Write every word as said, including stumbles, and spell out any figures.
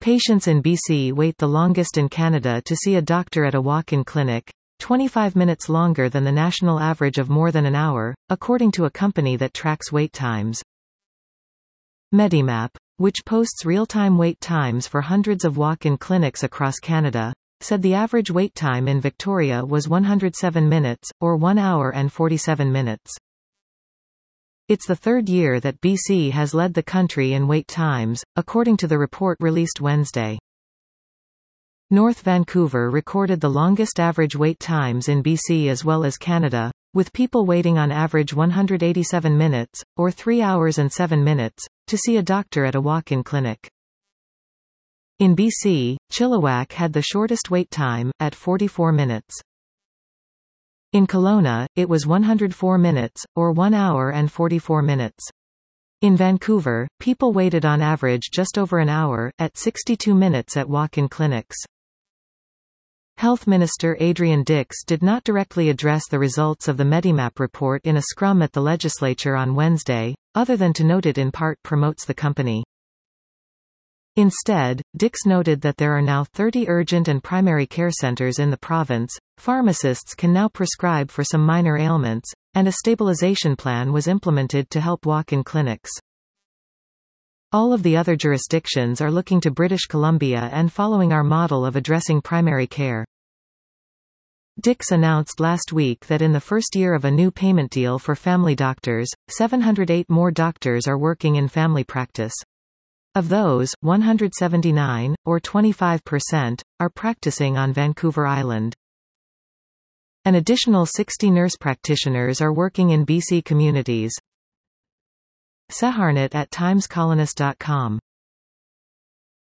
Patients in B C wait the longest in Canada to see a doctor at a walk-in clinic, twenty-five minutes longer than the national average of more than an hour, according to a company that tracks wait times. Medimap, which posts real-time wait times for hundreds of walk-in clinics across Canada, said the average wait time in Victoria was one hundred seven minutes, or one hour and forty-seven minutes. It's the third year that B C has led the country in wait times, according to the report released Wednesday. North Vancouver recorded the longest average wait times in B C as well as Canada, with people waiting on average one hundred eighty-seven minutes, or three hours and seven minutes, to see a doctor at a walk-in clinic. In B C, Chilliwack had the shortest wait time, at forty-four minutes. In Kelowna, it was one hundred four minutes, or one hour and forty-four minutes. In Vancouver, people waited on average just over an hour, at sixty-two minutes at walk-in clinics. Health Minister Adrian Dix did not directly address the results of the Medimap report in a scrum at the legislature on Wednesday, other than to note it in part promotes the company. Instead, Dix noted that there are now thirty urgent and primary care centres in the province, pharmacists can now prescribe for some minor ailments, and a stabilization plan was implemented to help walk-in clinics. All of the other jurisdictions are looking to British Columbia and following our model of addressing primary care. Dix announced last week that in the first year of a new payment deal for family doctors, seven hundred eight more doctors are working in family practice. Of those, one hundred seventy-nine, or twenty-five percent, are practicing on Vancouver Island. An additional sixty nurse practitioners are working in B C communities. Saharnat at timescolonist dot com